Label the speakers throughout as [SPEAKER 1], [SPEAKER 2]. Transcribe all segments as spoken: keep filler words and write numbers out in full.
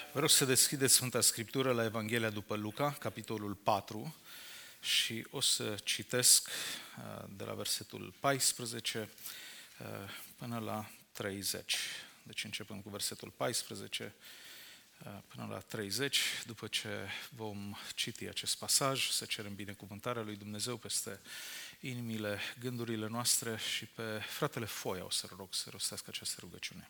[SPEAKER 1] Vă rog să deschideți Sfânta Scriptură la Evanghelia după Luca, capitolul patru, și o să citesc de la versetul paisprezece până la treizeci. Deci începem cu versetul paisprezece până la treizeci. După ce vom citi acest pasaj, să cerem binecuvântarea lui Dumnezeu peste inimile, gândurile noastre și pe fratele Foia o să rog să rostească această rugăciune.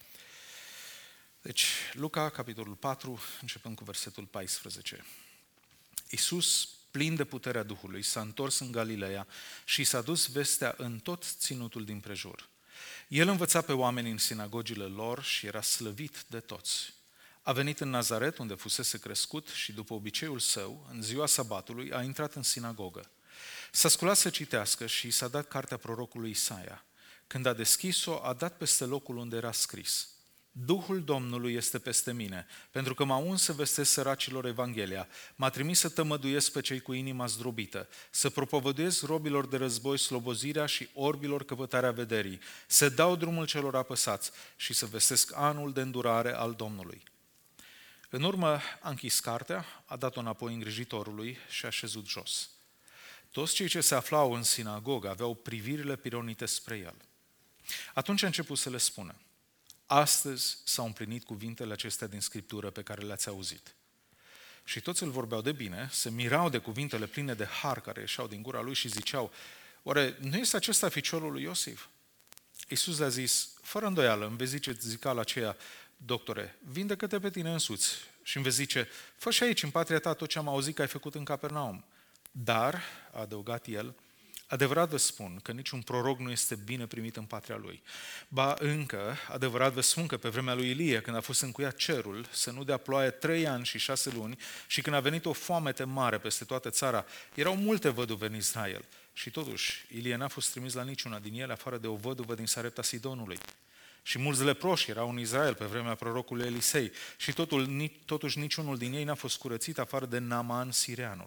[SPEAKER 1] Deci, Luca, capitolul patru, începând cu versetul paisprezece. Iisus, plin de puterea Duhului, s-a întors în Galileea și s-a dus vestea în tot ținutul din prejur. El învăța pe oameni în sinagogile lor și era slăvit de toți. A venit în Nazaret, unde fusese crescut, și după obiceiul său, în ziua sabatului, a intrat în sinagogă. S-a sculat să citească și s-a dat cartea prorocului Isaia. Când a deschis-o, a dat peste locul unde era scris: Duhul Domnului este peste mine, pentru că m-a uns să vestesc săracilor Evanghelia, m-a trimis să tămăduiesc pe cei cu inima zdrobită, să propovăduiesc robilor de război slobozirea și orbilor căpătarea vederii, să dau drumul celor apăsați și să vestesc anul de îndurare al Domnului. În urmă a închis cartea, a dat-o înapoi îngrijitorului și a șezut jos. Toți cei ce se aflau în sinagogă aveau privirile pironite spre el. Atunci a început să le spună: Astăzi s-au împlinit cuvintele acestea din Scriptură pe care le-ați auzit. Și toți îl vorbeau de bine, se mirau de cuvintele pline de har care ieșeau din gura lui și ziceau: Oare nu este acesta ficiorul lui Iosif? Iisus le-a zis: Fără îndoială îmi vezi zice zicala aceea: Doctore, vindecă-te pe tine însuți. Și îmi vezi zice: Fă și aici în patria ta tot ce am auzit că ai făcut în Capernaum. Dar, a adăugat el, adevărat vă spun că niciun proroc nu este bine primit în patria lui. Ba încă, adevărat vă spun că pe vremea lui Ilie, când a fost încuiat cerul, să nu dea ploaie trei ani și șase luni, și când a venit o foamete mare peste toată țara, erau multe văduve în Israel. Și totuși, Ilie n-a fost trimis la niciuna din ele, afară de o văduvă din Sarepta Sidonului. Și mulți leproși erau în Israel pe vremea prorocului Elisei, și totul, totuși niciunul din ei n-a fost curățit, afară de Naaman Sireanul.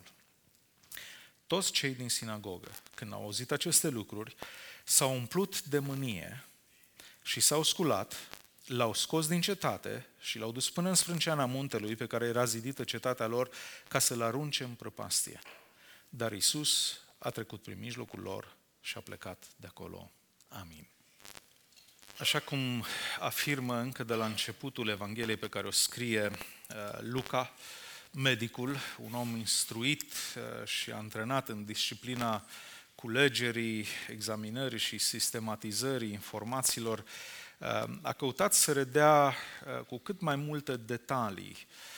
[SPEAKER 1] Toți cei din sinagogă, când au auzit aceste lucruri, s-au umplut de mânie și s-au sculat, l-au scos din cetate și l-au dus până în sprânceana muntelui pe care era zidită cetatea lor, ca să-l arunce în prăpastie. Dar Iisus a trecut prin mijlocul lor și a plecat de acolo. Amin. Așa cum afirmă încă de la începutul Evangheliei pe care o scrie uh, Luca, medicul, un om instruit și antrenat în disciplina culegerii, examinării și sistematizării informațiilor, a căutat să redea cu cât mai multe detalii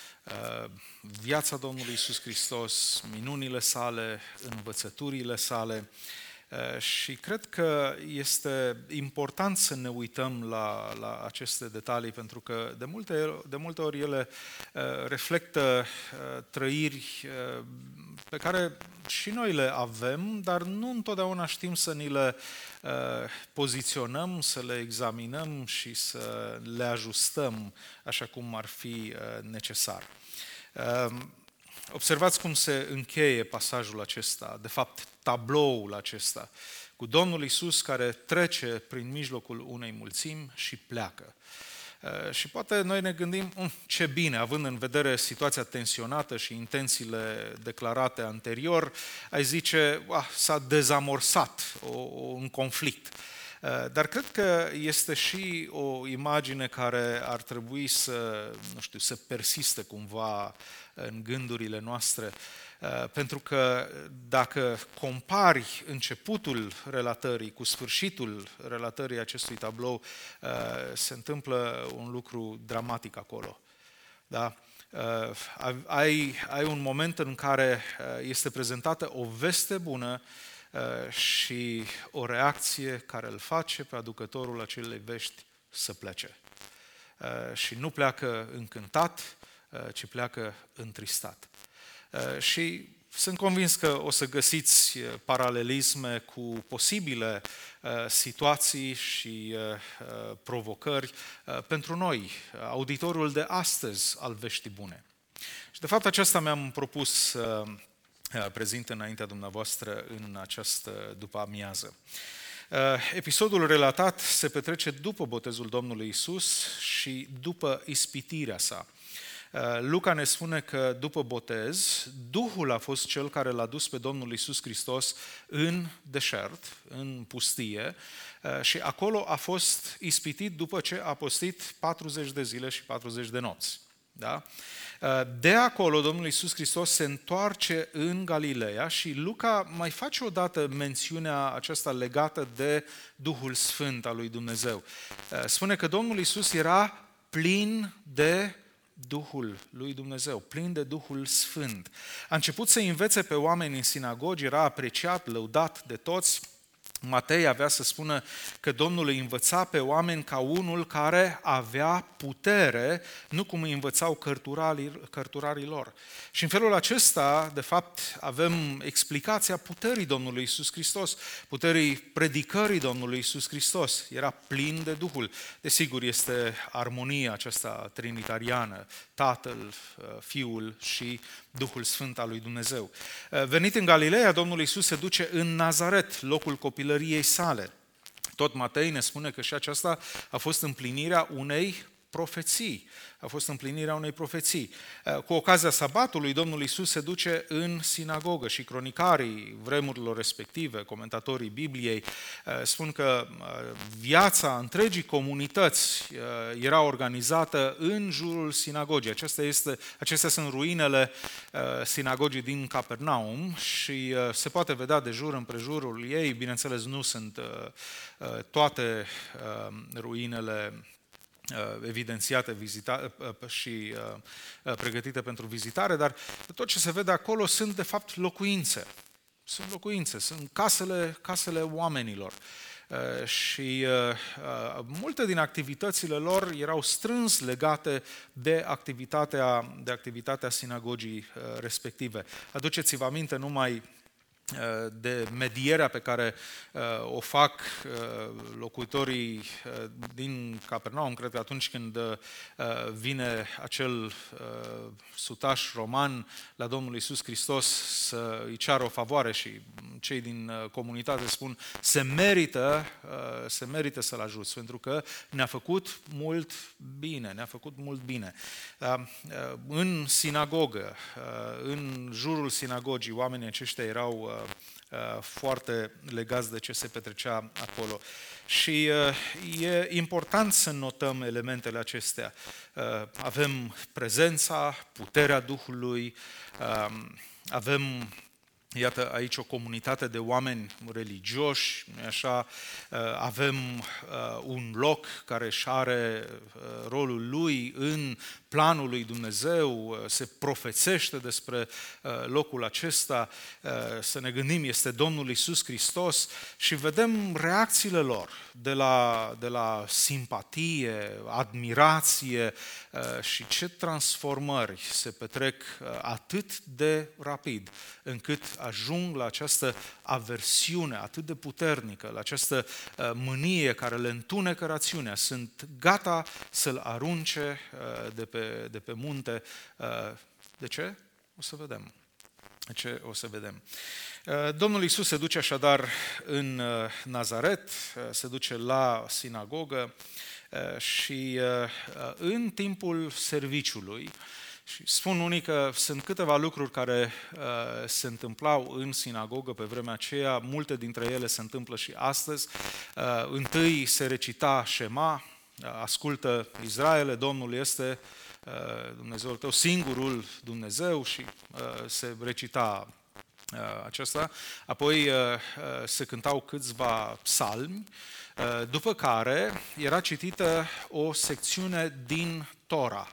[SPEAKER 1] viața Domnului Iisus Hristos, minunile sale, învățăturile sale. Și cred că este important să ne uităm la, la aceste detalii, pentru că de multe, de multe ori ele reflectă trăiri pe care și noi le avem, dar nu întotdeauna știm să ni le poziționăm, să le examinăm și să le ajustăm așa cum ar fi necesar. Observați cum se încheie pasajul acesta, de fapt tabloul acesta, cu Domnul Iisus care trece prin mijlocul unei mulțimi și pleacă. Și poate noi ne gândim, ce bine, având în vedere situația tensionată și intențiile declarate anterior, ai zice, ah, s-a dezamorsat o, un conflict. Dar cred că este și o imagine care ar trebui să, nu știu, să persiste cumva în gândurile noastre, pentru că dacă compari începutul relatării cu sfârșitul relatării acestui tablou, se întâmplă un lucru dramatic acolo. Da? Ai, ai un moment în care este prezentată o veste bună și o reacție care îl face pe aducătorul acelei vești să plece. Și nu pleacă încântat, ci pleacă întristat. Și sunt convins că o să găsiți paralelisme cu posibile situații și provocări pentru noi, auditorul de astăzi al veștii bune. Și de fapt aceasta mi-am propus să prezint înaintea dumneavoastră în această după-amiază. Episodul relatat se petrece după botezul Domnului Iisus și după ispitirea sa. Luca ne spune că după botez, Duhul a fost cel care l-a dus pe Domnul Iisus Hristos în deșert, în pustie, și acolo a fost ispitit după ce a postit patruzeci de zile și patruzeci de nopți. Da? De acolo Domnul Iisus Hristos se întoarce în Galileea și Luca mai face o dată mențiunea aceasta legată de Duhul Sfânt al lui Dumnezeu. Spune că Domnul Iisus era plin de Duhul lui Dumnezeu, plin de Duhul Sfânt. A început să învețe pe oameni în sinagogi, era apreciat, lăudat de toți. Matei avea să spună că Domnul îi învăța pe oameni ca unul care avea putere, nu cum îi învățau cărturarii, cărturarii lor. Și în felul acesta, de fapt, avem explicația puterii Domnului Iisus Hristos, puterii predicării Domnului Iisus Hristos. Era plin de Duhul. Desigur, este armonia aceasta trinitariană, Tatăl, Fiul și Duhul Sfânt al lui Dumnezeu. Venit în Galileea, Domnul Iisus se duce în Nazaret, locul copilăriei sale. Tot Matei ne spune că și aceasta a fost împlinirea unei profeții. A fost împlinirea unei profeții. Cu ocazia sabatului, Domnul Iisus se duce în sinagogă și cronicarii vremurilor respective, comentatorii Bibliei, spun că viața întregii comunități era organizată în jurul sinagogii. Acestea, este, acestea sunt ruinele sinagogii din Capernaum și se poate vedea de jur împrejurul ei. Bineînțeles, nu sunt toate ruinele evidențiate vizita, și pregătite pentru vizitare, dar tot ce se vede acolo sunt de fapt locuințe. Sunt locuințe, sunt casele, casele oamenilor. Și multe din activitățile lor erau strâns legate de activitatea, de activitatea sinagogii respective. Aduceți-vă aminte numai de medierea pe care uh, o fac uh, locuitorii uh, din Capernaum, cred că atunci când uh, vine acel uh, sutaș roman la Domnul Iisus Hristos să îi ceară o favoare și cei din uh, comunitate spun se merită, uh, se merită să-l ajuți, pentru că ne-a făcut mult bine, ne-a făcut mult bine. Uh, uh, în sinagogă, uh, în jurul sinagogii, oamenii aceștia erau uh, foarte legați de ce se petrecea acolo. Și e important să notăm elementele acestea. Avem prezența, puterea Duhului, avem, iată, aici o comunitate de oameni religioși, nu-i așa? Avem un loc care își are rolul lui în planul lui Dumnezeu, se profețește despre locul acesta, să ne gândim, este Domnul Iisus Hristos și vedem reacțiile lor, de la, de la simpatie, admirație și ce transformări se petrec atât de rapid, încât ajung la această aversiune atât de puternică, la această mânie care le întunecă rațiunea, sunt gata să-L arunce de pe de pe munte. De ce? O să vedem. De ce? O să vedem. Domnul Iisus se duce așadar în Nazaret, se duce la sinagogă și în timpul serviciului, și spun unii că sunt câteva lucruri care uh, se întâmplau în sinagogă pe vremea aceea, multe dintre ele se întâmplă și astăzi. Uh, întâi se recita Shema, ascultă Israele, Domnul este Dumnezeul tău, singurul Dumnezeu, și se recita aceasta. Apoi se cântau câțiva psalmi, după care era citită o secțiune din Tora.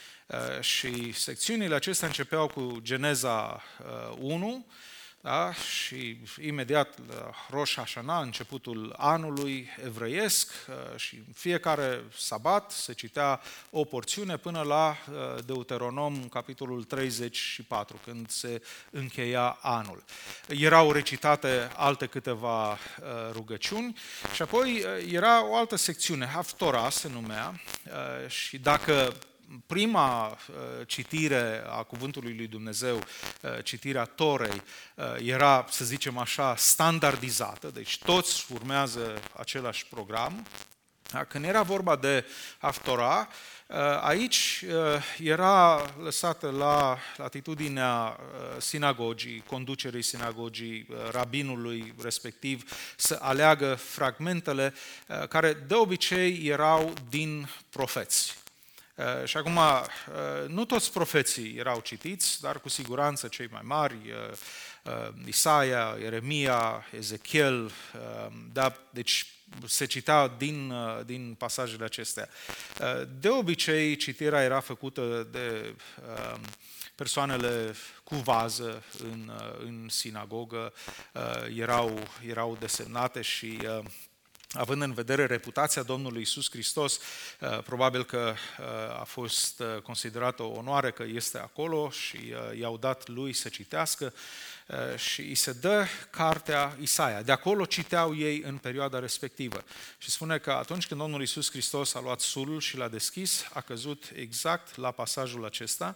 [SPEAKER 1] Și secțiunile acestea începeau cu Geneza unu, da? Și imediat la Rosh Hashanah, începutul anului evreiesc, și fiecare sabat se citea o porțiune până la Deuteronom, capitolul treizeci și patru, când se încheia anul. Erau recitate alte câteva rugăciuni și apoi era o altă secțiune, Haftorah se numea, și dacă prima citire a cuvântului lui Dumnezeu, citirea Torei, era, să zicem așa, standardizată, deci toți urmează același program, Când era vorba de Haftorah, aici era lăsată la latitudinea sinagogii, conducerii sinagogii, rabinului respectiv, să aleagă fragmentele care de obicei erau din profeți. Și acum, nu toți profeții erau citiți, dar cu siguranță cei mai mari, Isaia, Ieremia, Ezechiel, da, deci se citea din, din pasajele acestea. De obicei, citirea era făcută de persoanele cu vază în, în sinagogă, erau, erau desemnate și având în vedere reputația Domnului Iisus Hristos, probabil că a fost considerată o onoare că este acolo și i-au dat lui să citească și îi se dă cartea Isaia. De acolo citeau ei în perioada respectivă. Și spune că atunci când Domnul Iisus Hristos a luat sulul și l-a deschis, a căzut exact la pasajul acesta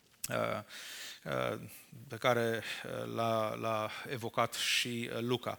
[SPEAKER 1] pe care l-a, l-a evocat și Luca.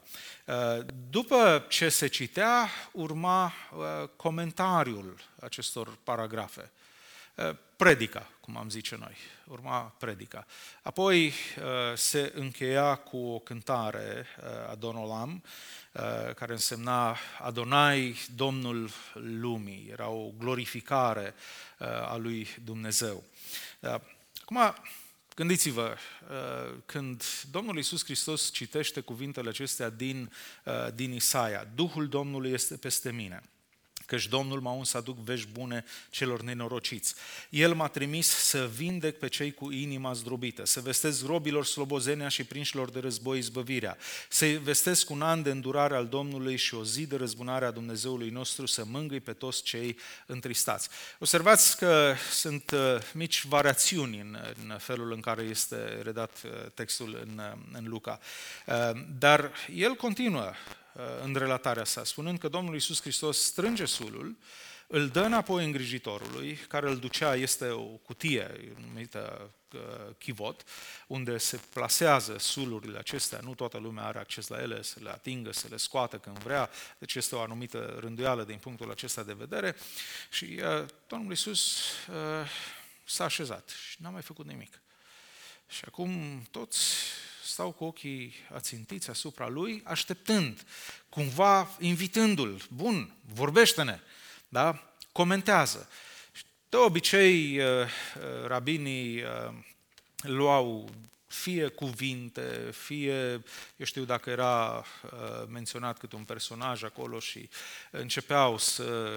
[SPEAKER 1] După ce se citea, urma comentariul acestor paragrafe. Predica, cum am zice noi, urma predica. Apoi se încheia cu o cântare, Adonolam, care însemna Adonai, Domnul lumii. Era o glorificare a lui Dumnezeu. Acum, gândiți-vă, când Domnul Iisus Hristos citește cuvintele acestea din, din Isaia, Duhul Domnului este peste mine, căci Domnul m-a uns să aduc vești bune celor nenorociți. El m-a trimis să vindec pe cei cu inima zdrobită, să vestesc robilor slobozenia și prinșilor de război izbăvirea, să vestesc un an de îndurare al Domnului și o zi de răzbunare a Dumnezeului nostru, să mângâi pe toți cei întristați. Observați că sunt mici variațiuni în, în felul în care este redat textul în, în Luca. Dar el continuă în relatarea sa, spunând că Domnul Iisus Hristos strânge sulul, îl dă înapoi îngrijitorului, care îl ducea, este o cutie numită chivot, unde se plasează sulurile acestea, nu toată lumea are acces la ele, să le atingă, să le scoată când vrea, deci este o anumită rânduială din punctul acesta de vedere și uh, Domnul Iisus uh, s-a așezat și n-a mai făcut nimic. Și acum toți stau cu ochii ațintiți asupra lui, așteptând, cumva invitându-l, bun, vorbește-ne, da? Comentează. De obicei, rabinii luau fie cuvinte, fie, eu știu dacă era menționat câte un personaj acolo și începeau să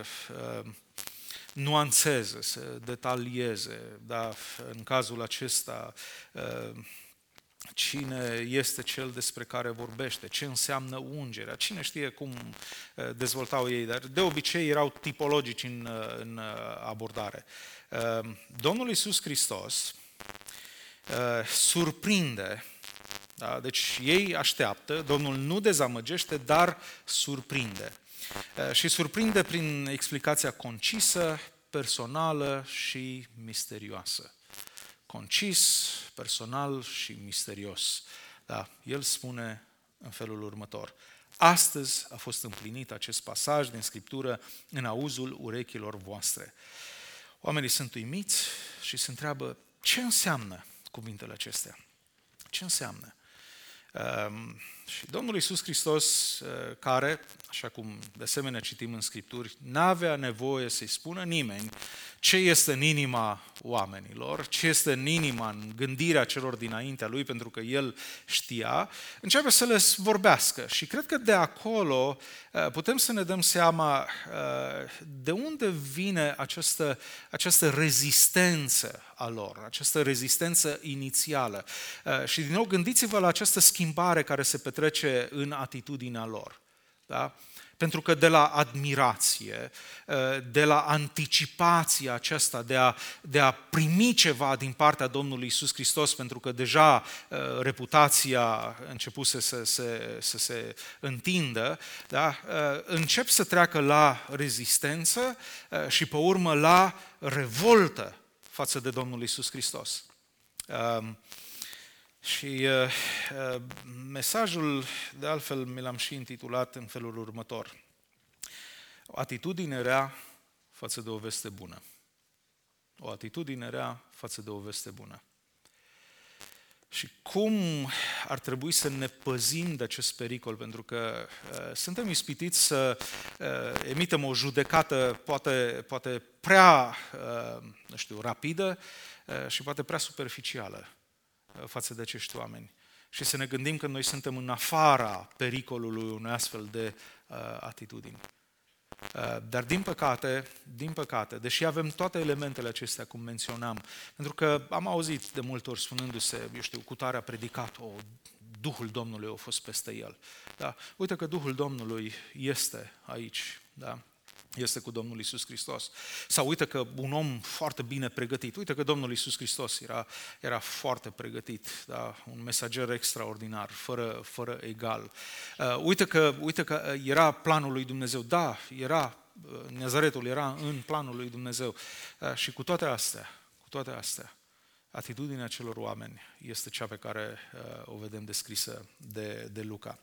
[SPEAKER 1] nuanțeze, să detalieze, da? În cazul acesta, cine este cel despre care vorbește, ce înseamnă ungerea, cine știe cum dezvoltau ei, dar de obicei erau tipologici în, în abordare. Domnul Iisus Hristos surprinde, da? Deci ei așteaptă, Domnul nu dezamăgește, dar surprinde. Și surprinde prin explicația concisă, personală și misterioasă. Concis, personal și misterios. Da, el spune în felul următor. Astăzi a fost împlinit acest pasaj din Scriptură în auzul urechilor voastre. Oamenii sunt uimiți și se întreabă ce înseamnă cuvintele acestea. Ce înseamnă? Um, și Domnul Iisus Hristos, uh, care, așa cum de asemenea citim în Scripturi, n-avea nevoie să-i spună nimeni ce este în inima oamenilor, ce este în inima, în gândirea celor dinaintea lui, pentru că el știa, începe să le vorbească. Și cred că de acolo uh, putem să ne dăm seama uh, de unde vine această, această rezistență a lor, această rezistență inițială. Uh, și din nou gândiți-vă la această schimbare care se petrece în atitudinea lor. Da? Pentru că de la admirație, de la anticipația aceasta de a, de a primi ceva din partea Domnului Iisus Hristos, pentru că deja reputația începuse să se, să se întindă, da? Încep să treacă la rezistență și pe urmă la revoltă față de Domnul Iisus Hristos. Și uh, uh, mesajul, de altfel, mi l-am și intitulat în felul următor. O atitudine rea față de o veste bună. O atitudine rea față de o veste bună. Și cum ar trebui să ne păzim de acest pericol? Pentru că uh, suntem ispitiți să uh, emitem o judecată poate, poate prea, uh, nu știu, rapidă uh, și poate prea superficială uh, față de acești oameni. Și să ne gândim că noi suntem în afara pericolului unei astfel de uh, atitudini. Dar din păcate, din păcate, deși avem toate elementele acestea, cum menționam, pentru că am auzit de multe ori spunându-se, eu știu, cutare a predicat, o, Duhul Domnului a fost peste el. Da? Uite că Duhul Domnului este aici, da? Este cu Domnul Iisus Hristos. Sau uite că un om foarte bine pregătit, uite că Domnul Iisus Hristos era, era foarte pregătit, da? Un mesager extraordinar, fără, fără egal. Uh, uite, că, uite că era planul lui Dumnezeu, da, era, Nazaretul era în planul lui Dumnezeu. Uh, și cu toate astea, cu toate astea, atitudinea celor oameni este cea pe care uh, o vedem descrisă de, de Luca.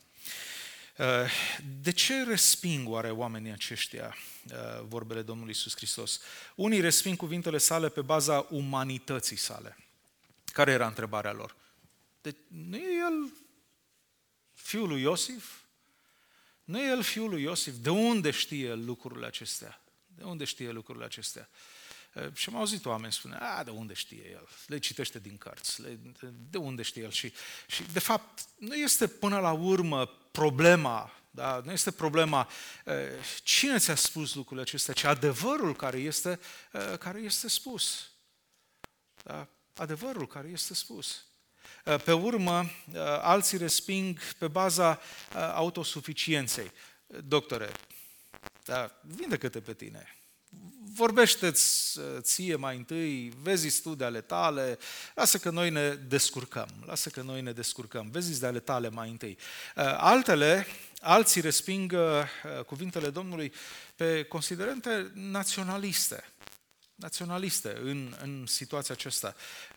[SPEAKER 1] De ce resping oare oamenii aceștia vorbele Domnului Iisus Hristos? Unii resping cuvintele sale pe baza umanității sale. Care era întrebarea lor? De, nu e el fiul lui Iosif? Nu e el fiul lui Iosif? De unde știe el lucrurile acestea? De unde știe lucrurile acestea? Și am auzit oameni spune, a, de unde știe el? Le citește din cărți, le, de unde știe el? Și, și de fapt nu este până la urmă problema, da? Nu este problema cine ți-a spus lucrurile acestea, ci adevărul care este, care este spus. Da? Adevărul care este spus. Pe urmă, alții resping pe baza autosuficienței. Doctore, da, vindecă-te pe tine. Vorbește-ți ție mai întâi, vezi studii ale tale, lasă că noi ne descurcăm, lasă că noi ne descurcăm, vezi de ale tale mai întâi. Altele, alții resping cuvintele Domnului pe considerente naționaliste, naționaliste în, în situația aceasta.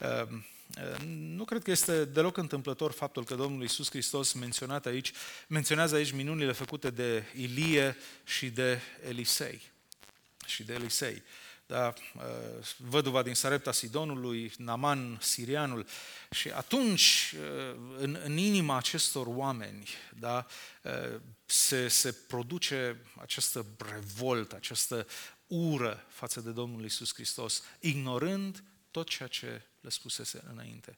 [SPEAKER 1] Nu cred că este deloc întâmplător faptul că Domnul Iisus Hristos menționat aici, menționează aici minunile făcute de Ilie și de Elisei. și de Elisei. Da, văduva din Sarepta Sidonului, Naaman sirianul. Și atunci, în, în inima acestor oameni, da, se, se produce această revoltă, această ură față de Domnul Iisus Hristos, ignorând tot ceea ce le spusese înainte.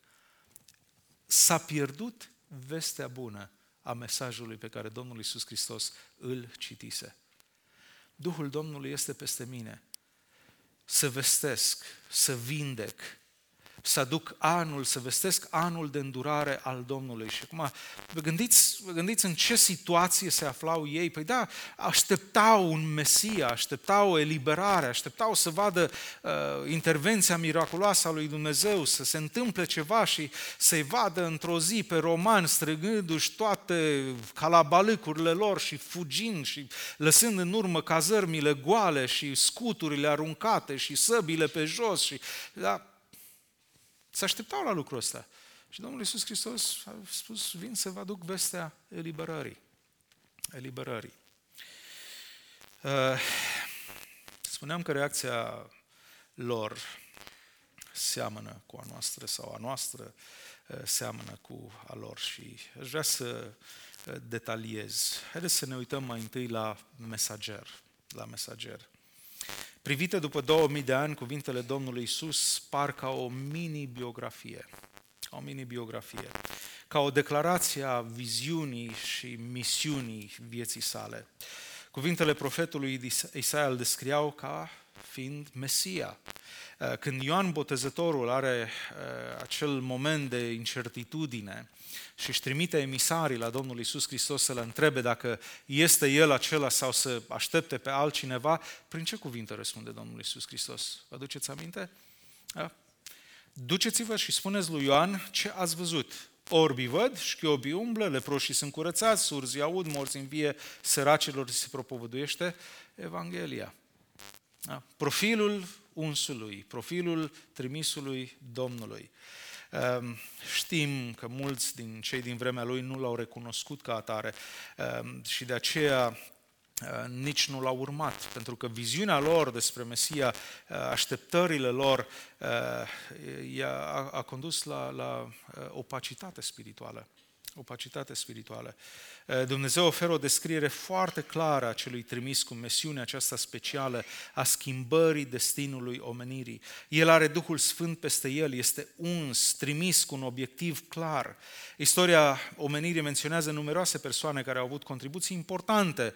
[SPEAKER 1] S-a pierdut vestea bună a mesajului pe care Domnul Iisus Hristos îl citise. Duhul Domnului este peste mine, să vestesc, să vindec, să aduc anul, să vestesc anul de îndurare al Domnului. Și acum, vă gândiți, vă gândiți în ce situație se aflau ei? Păi da, așteptau un Mesia, așteptau o eliberare, așteptau să vadă uh, intervenția miraculoasă a lui Dumnezeu, să se întâmple ceva și să-i vadă într-o zi pe romani străgându-și toate calabalâcurile lor și fugind și lăsând în urmă cazărmile goale și scuturile aruncate și săbile pe jos. Și, da, se așteptau la lucrul ăsta. Și Domnul Iisus Hristos a spus, vin să vă aduc vestea eliberării. Eliberării. Spuneam că reacția lor seamănă cu a noastră sau a noastră seamănă cu a lor și aș vrea să detaliez. Haideți să ne uităm mai întâi la mesager. La mesager. Privite după două mii de ani, cuvintele Domnului Iisus par ca o mini-biografie, ca o mini-biografie, ca o declarație a viziunii și misiunii vieții sale. Cuvintele profetului Isaia îl descriau ca fiind Mesia. Când Ioan Botezătorul are acel moment de incertitudine și își trimite emisarii la Domnul Iisus Hristos să-L întrebe dacă este El acela sau să aștepte pe altcineva, prin ce cuvinte răspunde Domnul Iisus Hristos? Vă aduceți aminte? Da? Duceți-vă și spuneți lui Ioan ce ați văzut. Orbii văd, șchiobii umblă, leproșii sunt curățați, surzii aud, morți învie, săracilor se propovăduiește Evanghelia. Da? Profilul unsului, profilul trimisului Domnului. Știm că mulți din cei din vremea lui nu l-au recunoscut ca atare și de aceea nici nu l-au urmat, pentru că viziunea lor despre Mesia, așteptările lor, a, a condus la, la opacitate spirituală. Opacitate spirituală. Dumnezeu oferă o descriere foarte clară a celui trimis cu misiunea aceasta specială a schimbării destinului omenirii. El are Duhul Sfânt peste el, este uns, trimis cu un obiectiv clar. Istoria omenirii menționează numeroase persoane care au avut contribuții importante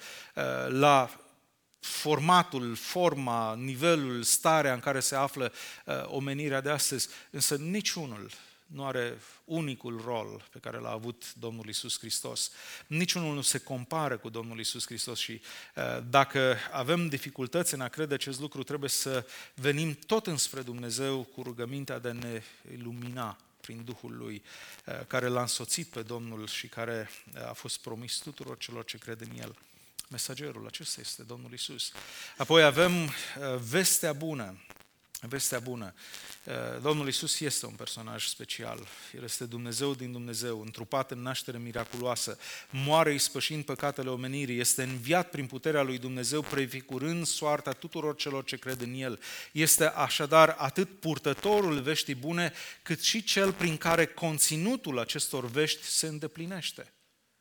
[SPEAKER 1] la formatul, forma, nivelul, starea în care se află omenirea de astăzi, însă niciunul nu are unicul rol pe care l-a avut Domnul Iisus Hristos. Niciunul nu se compară cu Domnul Iisus Hristos și dacă avem dificultăți în a crede acest lucru, trebuie să venim tot înspre Dumnezeu cu rugămintea de a ne ilumina prin Duhul Lui, care l-a însoțit pe Domnul și care a fost promis tuturor celor ce cred în El. Mesagerul acesta este Domnul Iisus. Apoi avem vestea bună. Vestea bună. Domnul Iisus este un personaj special. El este Dumnezeu din Dumnezeu, întrupat în naștere miraculoasă, moare ispășind păcatele omenirii, este înviat prin puterea lui Dumnezeu, prefigurând soarta tuturor celor ce cred în El. Este așadar atât purtătorul veștii bune, cât și cel prin care conținutul acestor vești se îndeplinește.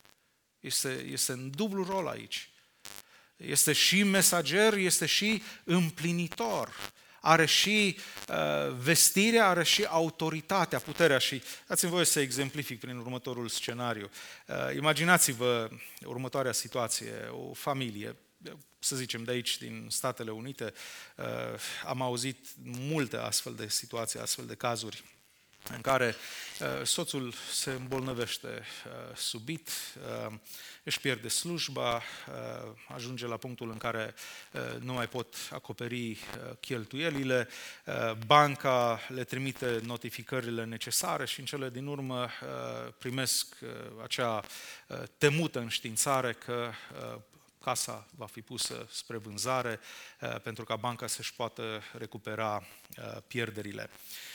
[SPEAKER 1] Este, este în dublu rol aici. Este și mesager, este și împlinitor. Are și uh, vestirea, are și autoritatea, puterea și dați-mi voie să exemplific prin următorul scenariu. Uh, imaginați-vă următoarea situație, o familie, să zicem de aici, din Statele Unite, uh, am auzit multe astfel de situații, astfel de cazuri în care uh, soțul se îmbolnăvește uh, subit, uh, își pierde slujba, uh, ajunge la punctul în care uh, nu mai pot acoperi uh, cheltuielile, uh, banca le trimite notificările necesare și în cele din urmă uh, primesc uh, acea uh, temută înștiințare că uh, casa va fi pusă spre vânzare uh, pentru ca banca să-și poată recupera uh, pierderile.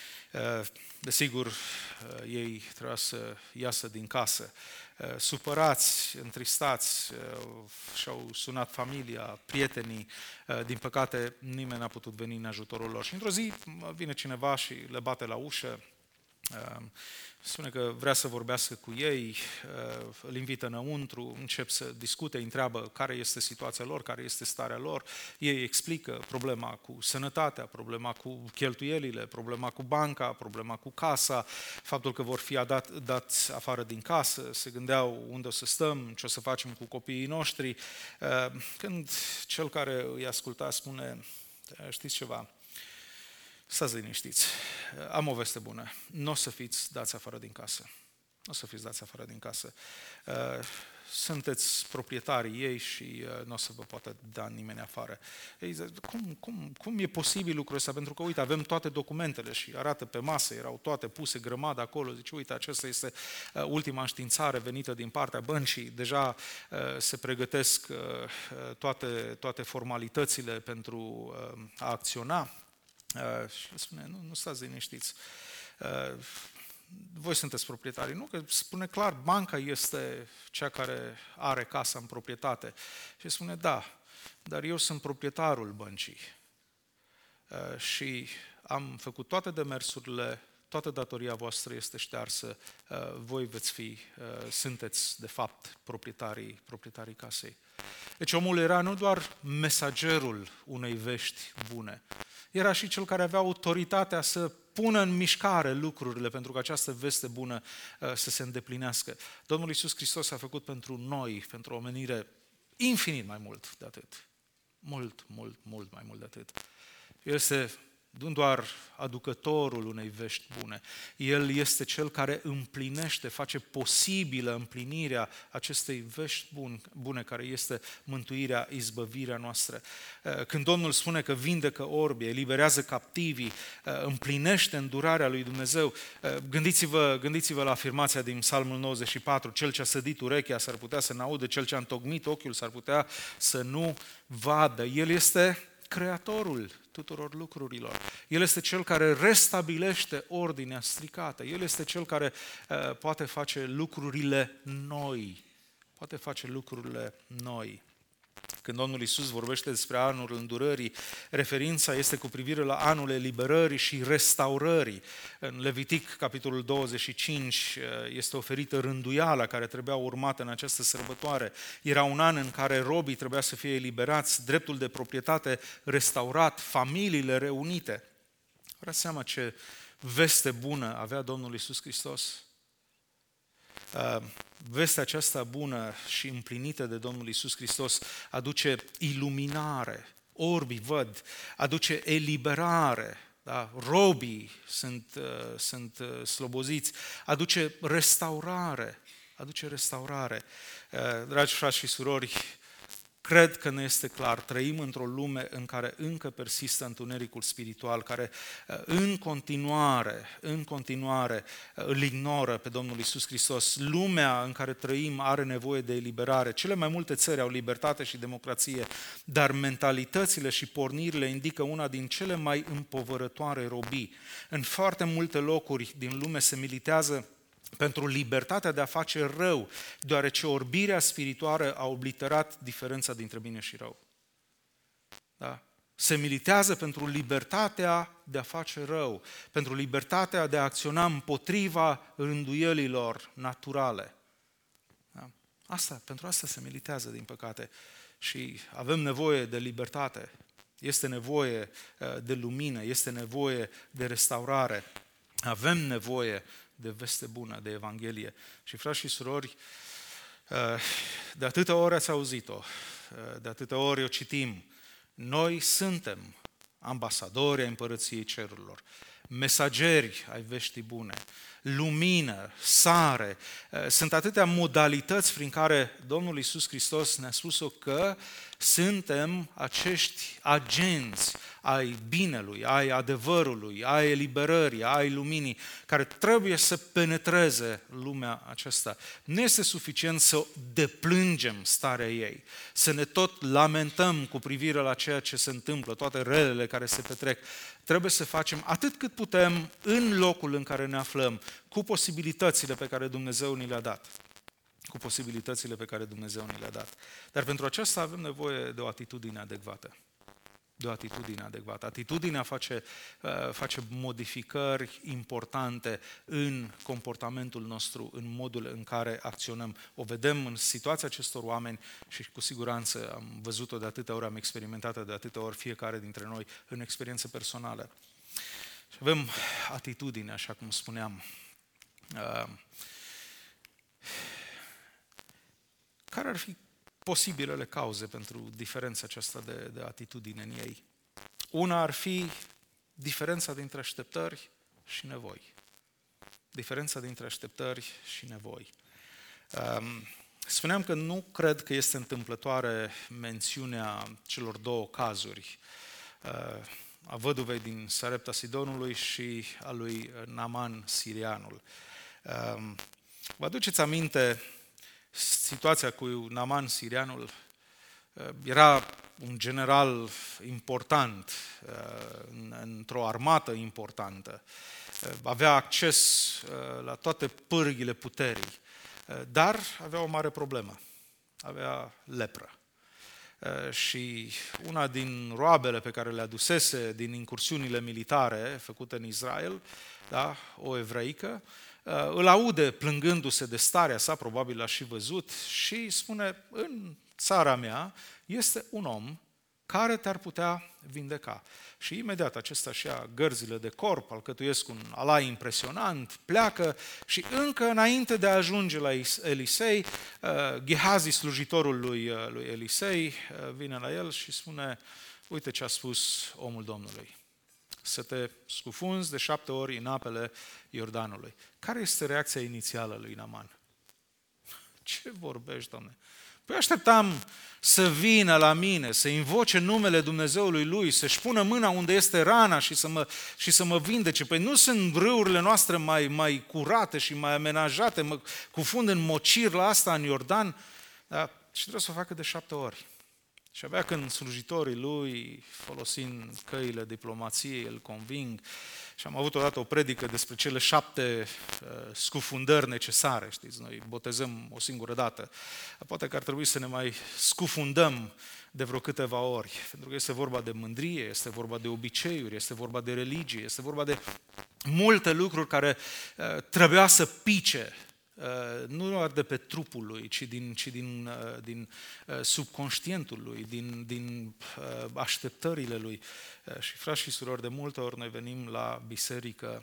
[SPEAKER 1] Desigur, ei trebuia să iasă din casă. Supărați, întristați, și-au sunat familia, prietenii. Din păcate, nimeni n-a putut veni în ajutorul lor. Și într-o zi vine cineva și le bate la ușă. Spune că vrea să vorbească cu ei, îl invită înăuntru, încep să discute, îi întreabă care este situația lor, care este starea lor. Ei explică problema cu sănătatea, problema cu cheltuielile, problema cu banca, problema cu casa, faptul că vor fi dat, dați afară din casă, se gândeau unde o să stăm, ce o să facem cu copiii noștri. Când cel care îi asculta spune, știți ceva, stați liniștiți, am o veste bună, nu o să fiți dați afară din casă, nu o să fiți dați afară din casă. Sunteți proprietarii ei și nu o să vă poată da nimeni afară. Ei zic, cum, cum, cum e posibil lucrul ăsta? Pentru că, uite, avem toate documentele și arată pe masă, erau toate puse grămadă acolo. Zice, uite, aceasta este ultima înștiințare venită din partea băncii. Deja se pregătesc toate, toate formalitățile pentru a acționa. Uh, și el spune, nu, nu stați liniștiți, uh, voi sunteți proprietarii, nu? Că spune clar, banca este cea care are casa în proprietate. Și spune, da, dar eu sunt proprietarul băncii uh, și am făcut toate demersurile, toată datoria voastră este ștearsă, uh, voi veți fi, uh, sunteți de fapt proprietarii, proprietarii casei. Deci omul era nu doar mesagerul unei vești bune, era și cel care avea autoritatea să pună în mișcare lucrurile pentru că această veste bună uh, să se îndeplinească. Domnul Iisus Hristos a făcut pentru noi, pentru omenire, infinit mai mult de atât. Mult, mult, mult mai mult de atât. El este nu doar aducătorul unei vești bune, El este Cel care împlinește, face posibilă împlinirea acestei vești bune, care este mântuirea, izbăvirea noastră. Când Domnul spune că vindecă orbi, eliberează captivii, împlinește îndurarea lui Dumnezeu, gândiți-vă, gândiți-vă la afirmația din Psalmul nouăzeci și patru, Cel ce a sădit urechea s-ar putea să n-audă, Cel ce a întocmit ochiul s-ar putea să nu vadă. El este Creatorul tuturor lucrurilor. El este Cel care restabilește ordinea stricată. El este Cel care uh, poate face lucrurile noi. Poate face lucrurile noi. Când Domnul Iisus vorbește despre anul îndurării, referința este cu privire la anul eliberării și restaurării. În Levitic, capitolul douăzeci și cinci, este oferită rânduiala care trebuia urmată în această sărbătoare. Era un an în care robii trebuia să fie eliberați, dreptul de proprietate restaurat, familiile reunite. Vreau seama ce veste bună avea Domnul Iisus Hristos. Vestea aceasta bună și împlinită de Domnul Iisus Hristos aduce iluminare, orbii văd, aduce eliberare, da? Robii sunt, sunt sloboziți, aduce restaurare, aduce restaurare. Dragi frați și surori, cred că ne este clar, trăim într-o lume în care încă persistă întunericul spiritual, care în continuare, în continuare îl ignoră pe Domnul Iisus Hristos. Lumea în care trăim are nevoie de eliberare. Cele mai multe țări au libertate și democrație, dar mentalitățile și pornirile indică una din cele mai împovărătoare robii. În foarte multe locuri din lume se militează pentru libertatea de a face rău, deoarece orbirea spirituală a obliterat diferența dintre bine și rău. Da? Se militează pentru libertatea de a face rău, pentru libertatea de a acționa împotriva rânduielilor naturale. Da? Asta, pentru asta se militează, din păcate. Și avem nevoie de libertate, este nevoie de lumină, este nevoie de restaurare, avem nevoie de veste bună, de Evanghelie. Și frați și surori, de atâtea ori ați auzit-o, de atâtea ori o citim, noi suntem ambasadori ai Împărăției Cerurilor, mesageri ai veștii bune, lumină, sare. Sunt atâtea modalități prin care Domnul Iisus Hristos ne-a spus-o că suntem acești agenți ai binelui, ai adevărului, ai eliberării, ai luminii, care trebuie să penetreze lumea aceasta. Nu este suficient să deplângem starea ei, să ne tot lamentăm cu privire la ceea ce se întâmplă, toate relele care se petrec. Trebuie să facem atât cât putem în locul în care ne aflăm, cu posibilitățile pe care Dumnezeu ni le-a dat. Cu posibilitățile pe care Dumnezeu ni le-a dat. Dar pentru aceasta avem nevoie de o atitudine adecvată. De o atitudine adecvată. Atitudinea face, face modificări importante în comportamentul nostru, în modul în care acționăm. O vedem în situația acestor oameni și cu siguranță am văzut-o de atâtea ori, am experimentat-o de atâtea ori fiecare dintre noi în experiență personală. Și avem atitudine, așa cum spuneam. Care ar fi posibilele cauze pentru diferența aceasta de, de atitudine în ei? Una ar fi diferența dintre așteptări și nevoi. Diferența dintre așteptări și nevoi. Spuneam că nu cred că este întâmplătoare mențiunea celor două cazuri, a văduvei din Sarepta Sidonului și a lui Naaman Sirianul. Vă aduceți aminte situația cu Naaman Sirianul? Era un general important, într-o armată importantă, avea acces la toate pârghile puterii, dar avea o mare problemă, avea lepră. Și una din roabele pe care le adusese din incursiunile militare făcute în Israel, da, o evreică, îl aude plângându-se de starea sa, probabil l-a și văzut, și spune, în țara mea este un om care te-ar putea vindeca. Și imediat acesta și ia gărzile de corp, alcătuiesc un alai impresionant, pleacă și încă înainte de a ajunge la Elisei, Gehazi, slujitorul lui, lui Elisei, vine la el și spune, uite ce a spus omul Domnului, să te scufunzi de șapte ori în apele Iordanului. Care este reacția inițială lui Naaman? Ce vorbești, Doamne? Păi așteptam să vină la mine, să invoce numele Dumnezeului lui, să-și pună mâna unde este rana și să mă, și să mă vindece. Păi nu sunt râurile noastre mai, mai curate și mai amenajate, mă cufund în mocir la asta în Iordan, da? Și trebuie să o facă de șapte ori. Și abia când slujitorii lui, folosind căile diplomației, îl conving Și am avut odată o predică despre cele șapte uh, scufundări necesare, știți, noi botezăm o singură dată. Poate că ar trebui să ne mai scufundăm de vreo câteva ori, pentru că este vorba de mândrie, este vorba de obiceiuri, este vorba de religie, este vorba de multe lucruri care uh, trebuia să pice, uh, nu doar de pe trupul lui, ci din, ci din, uh, din uh, subconștientul lui, din, din uh, așteptările lui. Uh, și frați și surori, de multe ori noi venim la biserică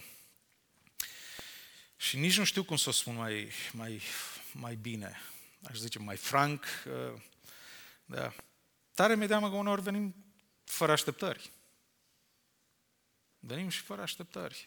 [SPEAKER 1] și nici nu știu cum să o spun mai, mai, mai bine, aș zice mai franc, uh, da. Tare mi-e teamă că uneori venim fără așteptări. Venim și fără așteptări.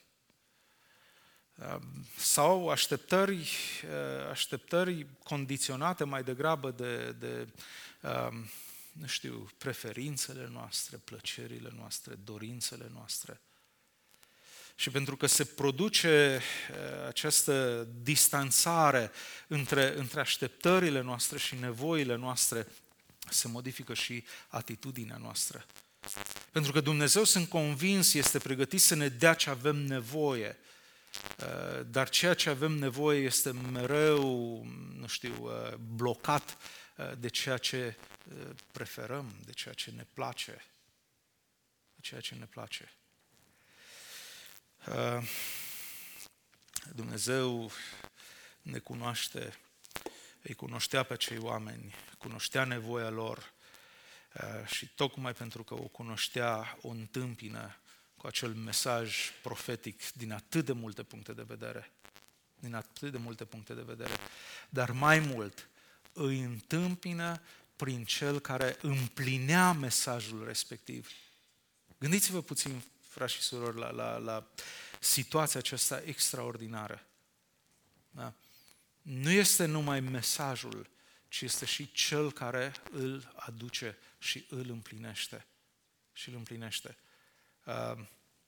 [SPEAKER 1] Sau așteptări, așteptări condiționate mai degrabă de, de, nu știu, preferințele noastre, plăcerile noastre, dorințele noastre. Și pentru că se produce această distanțare între, între așteptările noastre și nevoile noastre, se modifică și atitudinea noastră. Pentru că Dumnezeu, sunt convins, este pregătit să ne dea ce avem nevoie, dar ceea ce avem nevoie este mereu, nu știu, blocat de ceea ce preferăm, de ceea ce ne place, de ceea ce ne place. Dumnezeu ne cunoaște, îi cunoștea pe cei oameni, cunoștea nevoia lor și tocmai pentru că o cunoștea, o întâmpină cu acel mesaj profetic din atât de multe puncte de vedere, din atât de multe puncte de vedere, dar mai mult îi întâmpină prin cel care împlinea mesajul respectiv. Gândiți-vă puțin, frați și surori, la, la, la situația aceasta extraordinară. Da? Nu este numai mesajul, ci este și cel care îl aduce și îl împlinește. Și îl împlinește. Uh,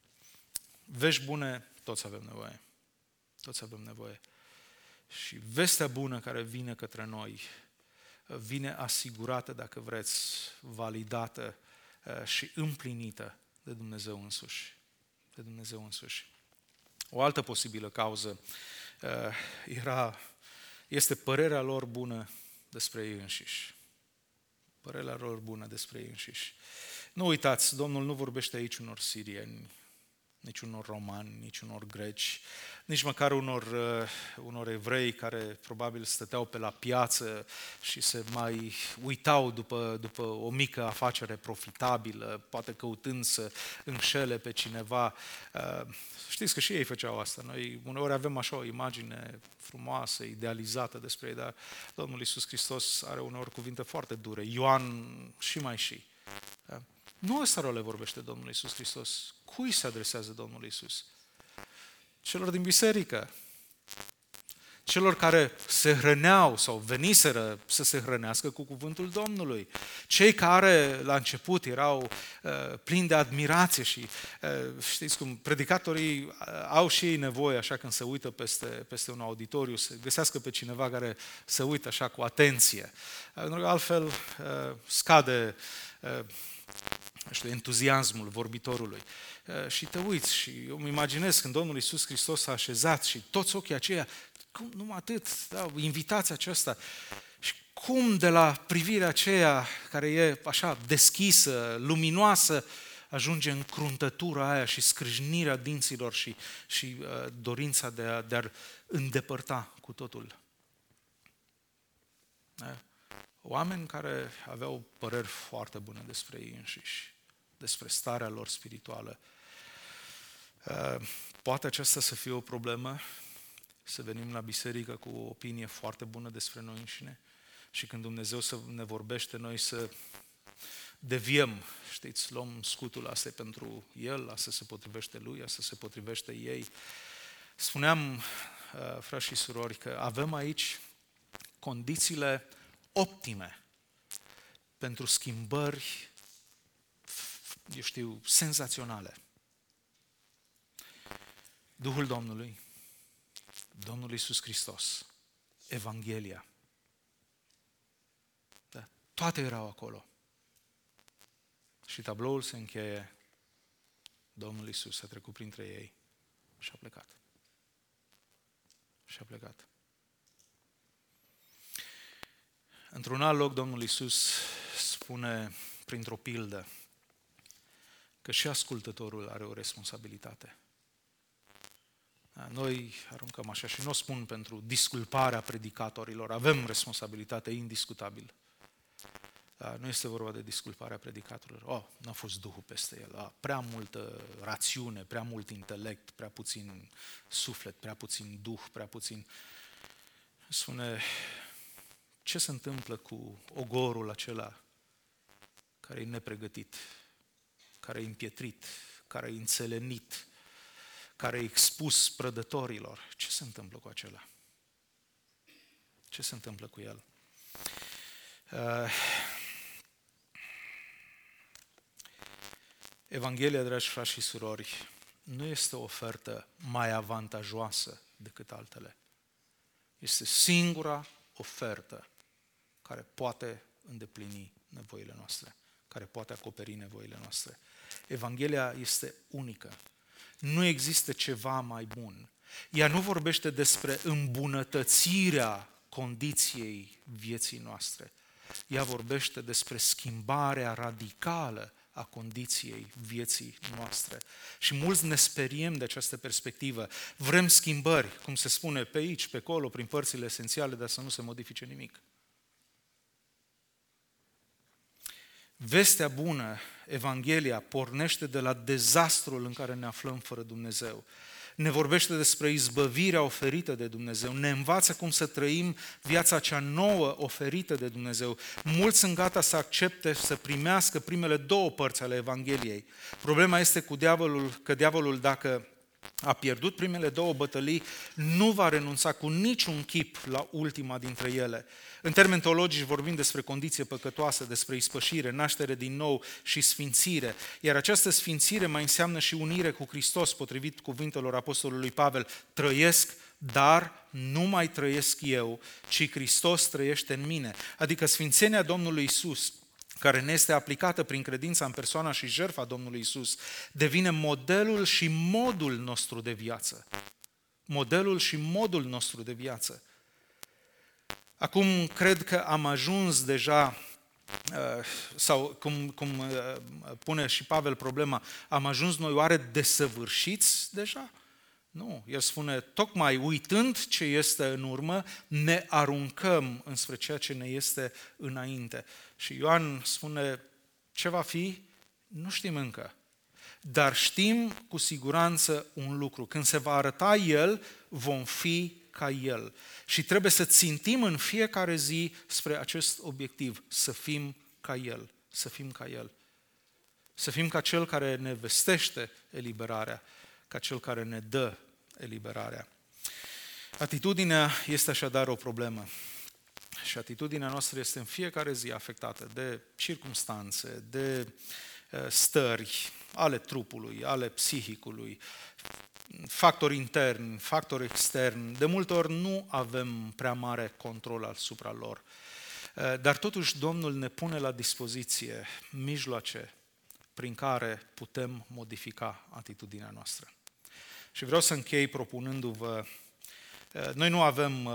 [SPEAKER 1] vești bune, toți avem nevoie. Toți avem nevoie. Și vestea bună care vine către noi, vine asigurată, dacă vreți, validată uh, și împlinită de Dumnezeu însuși. De Dumnezeu însuși. O altă posibilă cauză uh, era, este părerea lor bună despre ei înșiși. Părerea lor bună despre ei înșiși. Nu uitați, Domnul nu vorbește aici unor sirieni, nici unor romani, nici unor greci, nici măcar unor, uh, unor evrei care probabil stăteau pe la piață și se mai uitau după, după o mică afacere profitabilă, poate căutând să înșele pe cineva. Uh, știți că și ei făceau asta. Noi uneori avem așa o imagine frumoasă, idealizată despre ei, dar Domnul Iisus Hristos are uneori cuvinte foarte dure. Ioan și mai și. Da? Nu ăsta le vorbește Domnul Iisus Hristos. Cui se adresează Domnul Iisus? Celor din biserică. Celor care se hrăneau sau veniseră să se hrănească cu cuvântul Domnului. Cei care la început erau uh, plini de admirație și uh, știți cum, predicatorii uh, au și ei nevoie, așa când se uită peste, peste un auditoriu, să găsească pe cineva care se uită așa cu atenție. Uh, pentru că altfel uh, scade uh, știu, entuziasmul vorbitorului. Și te uiți și eu îmi imaginez când Domnul Iisus Hristos s-a așezat și toți ochii aceia, cum, numai atât, da, invitația aceasta, și cum de la privirea aceea care e așa deschisă, luminoasă, ajunge încruntătura aia și scrâșnirea dinților și, și uh, dorința de a, de a îndepărta cu totul. Da? Oameni care aveau păreri foarte bune despre ei înșiși, despre starea lor spirituală. Poate aceasta să fie o problemă, să venim la biserică cu o opinie foarte bună despre noi înșine și când Dumnezeu să ne vorbește, noi să deviem, știți, luăm scutul, asta e pentru El, asta se potrivește Lui, asta se potrivește ei. Spuneam, frați și surori, că avem aici condițiile optime pentru schimbări, eu știu, senzaționale. Duhul Domnului, Domnul Iisus Hristos, Evanghelia. Da, toate erau acolo. Și tabloul se încheie, Domnul Iisus a trecut printre ei și a plecat. Și a plecat. Într-un alt loc, Domnul Iisus spune printr-o pildă că și ascultătorul are o responsabilitate. Noi aruncăm așa și nu o spun pentru disculparea predicatorilor, avem responsabilitate indiscutabil. Nu este vorba de disculparea predicatorilor. Oh, n-a fost Duhul peste el. Oh, prea multă rațiune, prea mult intelect, prea puțin suflet, prea puțin Duh, prea puțin... Spune, ce se întâmplă cu ogorul acela care e nepregătit, care e împietrit, care e înțelenit, care e expus prădătorilor? Ce se întâmplă cu acela? Ce se întâmplă cu el? Uh, Evanghelia, dragi frați și surori, nu este o ofertă mai avantajoasă decât altele. Este singura ofertă care poate îndeplini nevoile noastre, care poate acoperi nevoile noastre. Evanghelia este unică. Nu există ceva mai bun. Ea nu vorbește despre îmbunătățirea condiției vieții noastre. Ea vorbește despre schimbarea radicală a condiției vieții noastre. Și mulți ne speriem de această perspectivă. Vrem schimbări, cum se spune pe aici, pe acolo, prin părțile esențiale, dar să nu se modifice nimic. Vestea bună, Evanghelia, pornește de la dezastrul în care ne aflăm fără Dumnezeu. Ne vorbește despre izbăvirea oferită de Dumnezeu, ne învață cum să trăim viața cea nouă oferită de Dumnezeu. Mulți sunt gata să accepte, să primească primele două părți ale Evangheliei. Problema este cu diavolul, că diavolul, dacă a pierdut primele două bătălii, nu va renunța cu niciun chip la ultima dintre ele. În termeni teologici vorbim despre condiție păcătoasă, despre ispășire, naștere din nou și sfințire. Iar această sfințire mai înseamnă și unire cu Hristos, potrivit cuvintelor apostolului Pavel. Trăiesc, dar nu mai trăiesc eu, ci Hristos trăiește în mine. Adică sfințenia Domnului Iisus, care ne este aplicată prin credința în persoana și jertfa Domnului Iisus, devine modelul și modul nostru de viață. Modelul și modul nostru de viață. Acum cred că am ajuns deja, sau cum, cum pune și Pavel problema, am ajuns noi oare desăvârșiți deja? Nu, el spune, tocmai uitând ce este în urmă, ne aruncăm înspre ceea ce ne este înainte. Și Ioan spune, ce va fi? Nu știm încă. Dar știm cu siguranță un lucru. Când se va arăta El, vom fi ca El. Și trebuie să țintim în fiecare zi spre acest obiectiv, să fim ca El, să fim ca El. Să fim ca Cel care ne vestește eliberarea, ca Cel care ne dă eliberarea. Atitudinea este așadar o problemă. Și atitudinea noastră este în fiecare zi afectată de circumstanțe, de stări ale trupului, ale psihicului, factori interni, factori externi. De multe ori nu avem prea mare control asupra lor. Dar totuși Domnul ne pune la dispoziție mijloace prin care putem modifica atitudinea noastră. Și vreau să închei propunându-vă, noi nu avem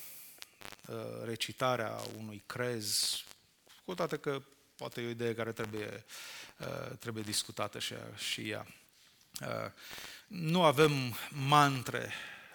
[SPEAKER 1] recitarea unui crez, cu toate că poate e o idee care trebuie, trebuie discutată și, și ea. Nu avem mantre,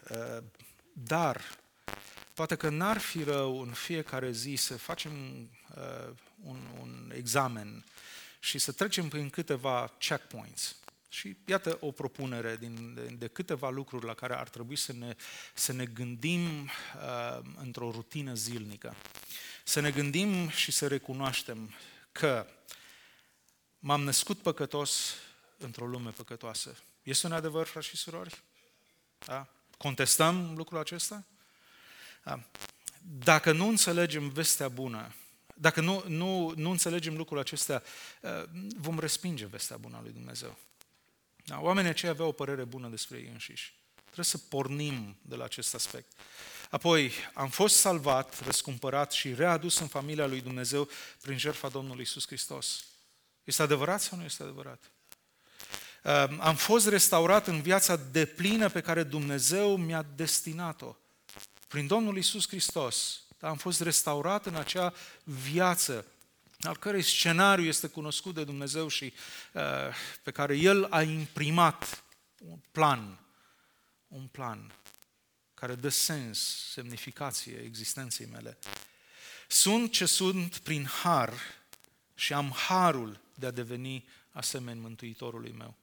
[SPEAKER 1] dar poate că n-ar fi rău în fiecare zi să facem un, un examen și să trecem prin câteva checkpoints. Și iată o propunere din, de, de câteva lucruri la care ar trebui să ne, să ne gândim uh, într-o rutină zilnică. Să ne gândim și să recunoaștem că m-am născut păcătos într-o lume păcătoasă. Este un adevăr, frați și surori? Da? Contestăm lucrul acesta? Da. Dacă nu înțelegem vestea bună, dacă nu, nu, nu înțelegem lucrul acesta, uh, vom respinge vestea bună a lui Dumnezeu. Da, oamenii aceia aveau o părere bună despre ei înșiși. Trebuie să pornim de la acest aspect. Apoi, am fost salvat, răscumpărat și readus în familia lui Dumnezeu prin jertfa Domnului Iisus Hristos. Este adevărat sau nu este adevărat? Am fost restaurat în viața deplină pe care Dumnezeu mi-a destinat-o. Prin Domnul Iisus Hristos am fost restaurat în acea viață al cărei scenariu este cunoscut de Dumnezeu și pe care El a imprimat un plan, un plan care dă sens, semnificație existenței mele. Sunt ce sunt prin har și am harul de a deveni asemeni Mântuitorului meu.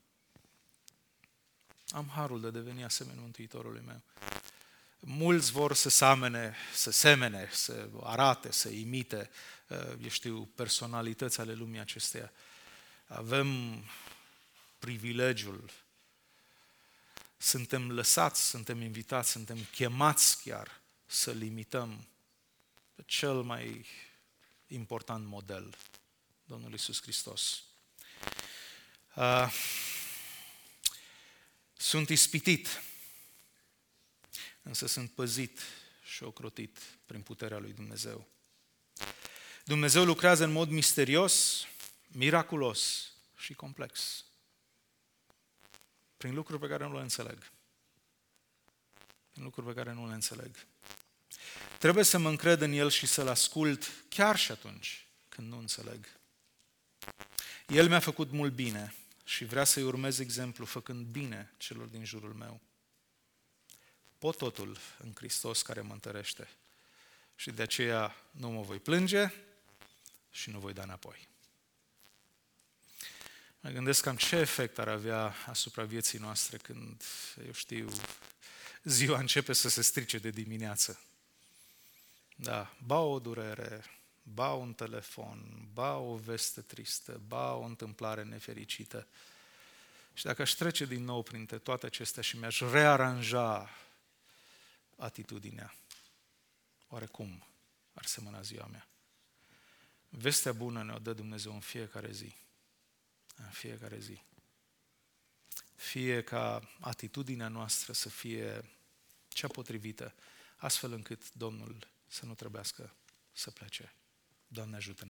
[SPEAKER 1] Am harul de a deveni asemeni Mântuitorului meu. Mulți vor să semene, să semene, să arate, să imite, eu știu, personalități ale lumii acesteia. Avem privilegiul, suntem lăsați, suntem invitați, suntem chemați chiar să limităm pe cel mai important model, Domnul Iisus Hristos. Uh, sunt ispitit, însă sunt păzit și ocrotit prin puterea lui Dumnezeu. Dumnezeu lucrează în mod misterios, miraculos și complex, prin lucruri pe care nu le înțeleg. Prin lucruri pe care nu le înțeleg. Trebuie să mă încred în El și să-L ascult chiar și atunci când nu înțeleg. El mi-a făcut mult bine și vrea să-i urmez exemplu făcând bine celor din jurul meu. Pot totul în Hristos care mă întărește și de aceea nu mă voi plânge și nu voi da înapoi. Mă gândesc cam ce efect ar avea asupra vieții noastre când, eu știu, ziua începe să se strice de dimineață. Da, ba o durere, ba un telefon, ba o veste tristă, ba o întâmplare nefericită. Și dacă aș trece din nou printre toate acestea și mi-aș rearanja atitudinea, oarecum ar semăna ziua mea? Vestea bună ne-o dă Dumnezeu în fiecare zi. În fiecare zi. Fie ca atitudinea noastră să fie cea potrivită, astfel încât Domnul să nu trebuiască să plece. Doamne ajută-ne!